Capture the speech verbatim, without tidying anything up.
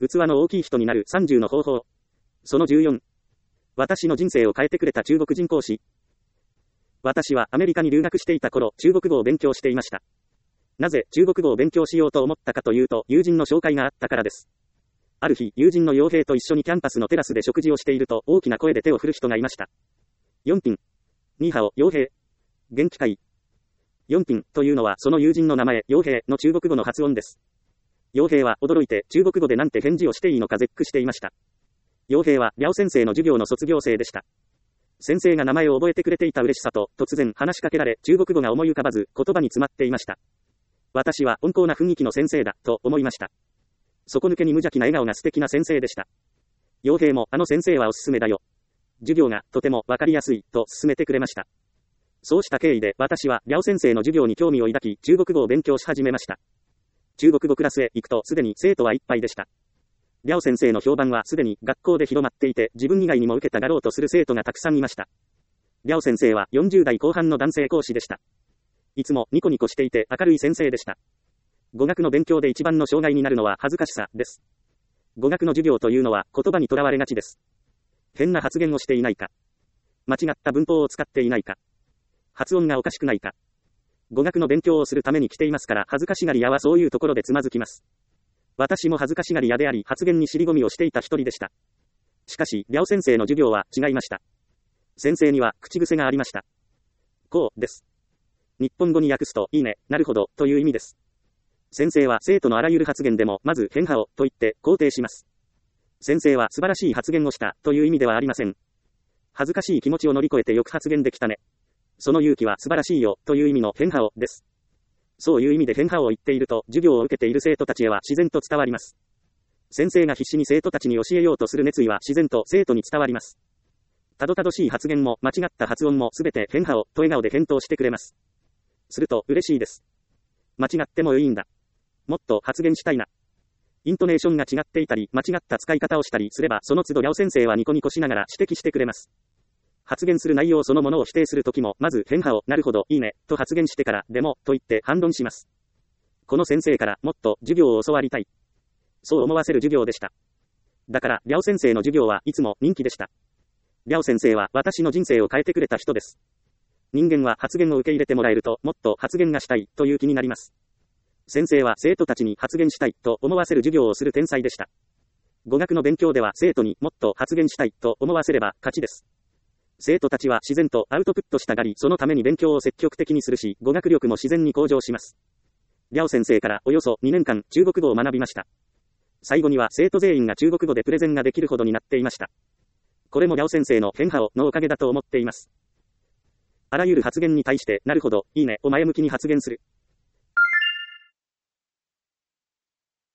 器の大きい人になるさんじゅうの方法。そのじゅうよん。私の人生を変えてくれた中国人講師。私はアメリカに留学していた頃、中国語を勉強していました。なぜ中国語を勉強しようと思ったかというと、友人の紹介があったからです。ある日、友人の傭兵と一緒にキャンパスのテラスで食事をしていると、大きな声で手を振る人がいました。よんピン。ニーハオ、傭兵。元気かい。よんピンというのはその友人の名前、傭兵の中国語の発音です。傭兵は驚いて中国語でなんて返事をしていいのか絶句していました。傭兵は廖先生の授業の卒業生でした。先生が名前を覚えてくれていた嬉しさと、突然話しかけられ、中国語が思い浮かばず、言葉に詰まっていました。私は温厚な雰囲気の先生だ、と思いました。底抜けに無邪気な笑顔が素敵な先生でした。傭兵もあの先生はおすすめだよ。授業がとてもわかりやすい、と勧めてくれました。そうした経緯で私は廖先生の授業に興味を抱き、中国語を勉強し始めました。中国語クラスへ行くとすでに生徒はいっぱいでした。廖先生の評判はすでに学校で広まっていて、自分以外にも受けたがろうとする生徒がたくさんいました。廖先生はよんじゅう代後半の男性講師でした。いつもニコニコしていて明るい先生でした。語学の勉強で一番の障害になるのは恥ずかしさです。語学の授業というのは言葉にとらわれがちです。変な発言をしていないか。間違った文法を使っていないか。発音がおかしくないか。語学の勉強をするために来ていますから、恥ずかしがり屋はそういうところでつまずきます。私も恥ずかしがり屋であり、発言に尻込みをしていた一人でした。しかし、廖先生の授業は違いました。先生には口癖がありました。こうです。日本語に訳すと、いいね、なるほど、という意味です。先生は生徒のあらゆる発言でも、まず、変化を、と言って肯定します。先生は素晴らしい発言をした、という意味ではありません。恥ずかしい気持ちを乗り越えてよく発言できたね。その勇気は素晴らしいよ、という意味の変化を、です。そういう意味で変化を言っていると、授業を受けている生徒たちへは自然と伝わります。先生が必死に生徒たちに教えようとする熱意は自然と生徒に伝わります。たどたどしい発言も間違った発音もすべて変化を、と笑顔で返答してくれます。すると嬉しいです。間違ってもいいんだ。もっと発言したいな。イントネーションが違っていたり、間違った使い方をしたりすれば、その都度廖先生はニコニコしながら指摘してくれます。発言する内容そのものを否定するときも、まず変化を、なるほど、いいね、と発言してから、でも、と言って反論します。この先生からもっと授業を教わりたい。そう思わせる授業でした。だから、廖先生の授業はいつも人気でした。廖先生は私の人生を変えてくれた人です。人間は発言を受け入れてもらえると、もっと発言がしたい、という気になります。先生は生徒たちに発言したい、と思わせる授業をする天才でした。語学の勉強では生徒にもっと発言したい、と思わせれば勝ちです。生徒たちは自然とアウトプットしたがり、そのために勉強を積極的にするし、語学力も自然に向上します。廖先生からおよそにねんかん中国語を学びました。最後には生徒全員が中国語でプレゼンができるほどになっていました。これも廖先生の変化をのおかげだと思っています。あらゆる発言に対して、なるほど、いいね、を前向きに発言する。